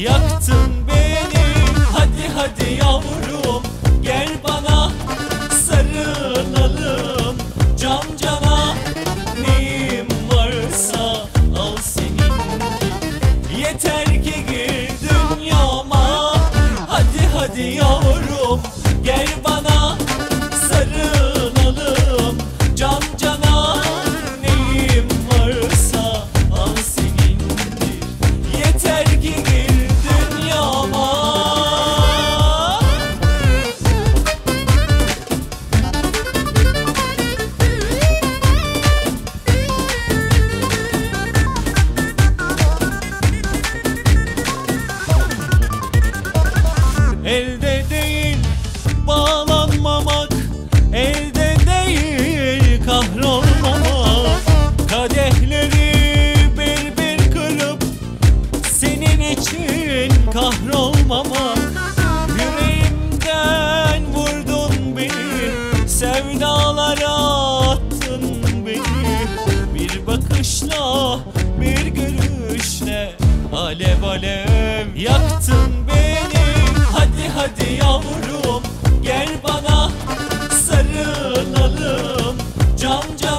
yaktın beni. Hadi hadi yavrum gel bana, sarılalım can cana. Neyim varsa al senin, yeter ki gir dünyama. Hadi hadi yavrum gel bana, sarılalım can cana. Neyim varsa al senindir, yeter ki gir dünyama. Elde değil bağlanmamak, elde değil kahrolmamak. Kadehleri bir bir kırıp senin için kahrolmamak. Yüreğimden vurdun beni, sevdalara attın beni. Bir bakışla, bir gülüşle alev alev yaktın beni. Hadi hadi yavrum gel bana, sarılalım can can.